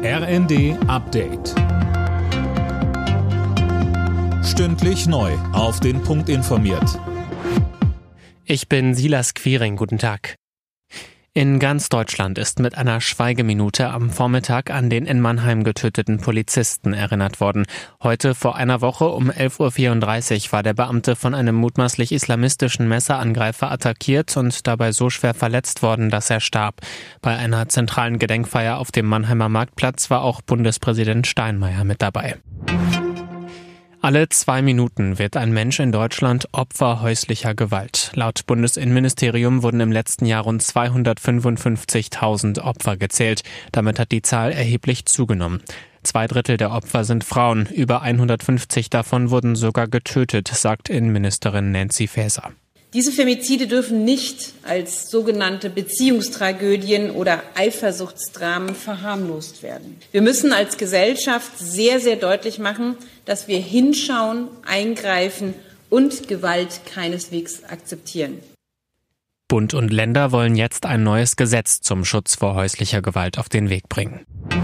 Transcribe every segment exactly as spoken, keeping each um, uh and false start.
R N D Update. Stündlich neu auf den Punkt informiert. Ich bin Silas Quiring, guten Tag. In ganz Deutschland ist mit einer Schweigeminute am Vormittag an den in Mannheim getöteten Polizisten erinnert worden. Heute vor einer Woche um elf Uhr vierunddreißig war der Beamte von einem mutmaßlich islamistischen Messerangreifer attackiert und dabei so schwer verletzt worden, dass er starb. Bei einer zentralen Gedenkfeier auf dem Mannheimer Marktplatz war auch Bundespräsident Steinmeier mit dabei. Alle zwei Minuten wird ein Mensch in Deutschland Opfer häuslicher Gewalt. Laut Bundesinnenministerium wurden im letzten Jahr rund zweihundertfünfundfünfzigtausend Opfer gezählt. Damit hat die Zahl erheblich zugenommen. Zwei Drittel der Opfer sind Frauen. Über hundertfünfzig davon wurden sogar getötet, sagt Innenministerin Nancy Faeser. Diese Femizide dürfen nicht als sogenannte Beziehungstragödien oder Eifersuchtsdramen verharmlost werden. Wir müssen als Gesellschaft sehr, sehr deutlich machen, dass wir hinschauen, eingreifen und Gewalt keineswegs akzeptieren. Bund und Länder wollen jetzt ein neues Gesetz zum Schutz vor häuslicher Gewalt auf den Weg bringen.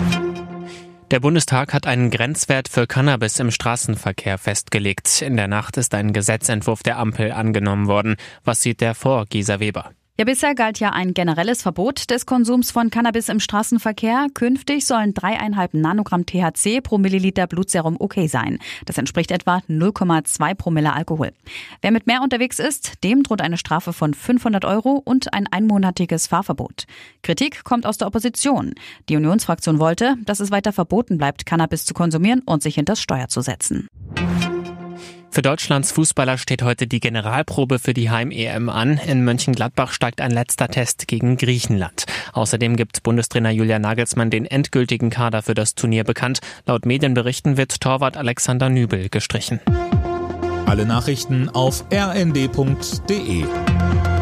Der Bundestag hat einen Grenzwert für Cannabis im Straßenverkehr festgelegt. In der Nacht ist ein Gesetzentwurf der Ampel angenommen worden. Was sieht der vor, Gisa Weber? Ja, bisher galt ja ein generelles Verbot des Konsums von Cannabis im Straßenverkehr. Künftig sollen dreieinhalb Nanogramm T H C pro Milliliter Blutserum okay sein. Das entspricht etwa null Komma zwei Promille Alkohol. Wer mit mehr unterwegs ist, dem droht eine Strafe von fünfhundert Euro und ein einmonatiges Fahrverbot. Kritik kommt aus der Opposition. Die Unionsfraktion wollte, dass es weiter verboten bleibt, Cannabis zu konsumieren und sich hinters Steuer zu setzen. Für Deutschlands Fußballer steht heute die Generalprobe für die Heim-E M an. In Mönchengladbach steigt ein letzter Test gegen Griechenland. Außerdem gibt Bundestrainer Julian Nagelsmann den endgültigen Kader für das Turnier bekannt. Laut Medienberichten wird Torwart Alexander Nübel gestrichen. Alle Nachrichten auf r n d punkt d e.